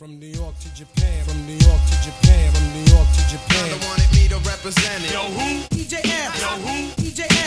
From New York to Japan, from New York to Japan, from New York to Japan. They wanted me to represent it. Yo, who? DJ F. Yo, who? DJ